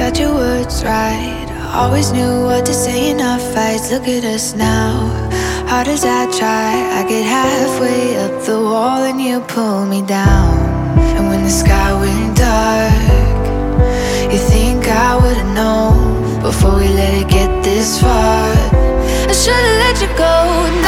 got your words right. I always knew what to say in our fights. Look at us now. Hard as I try, I get halfway up the wall and you pull me down. And when the sky went dark, you think I would've known before we let it get this far. I should've let you go.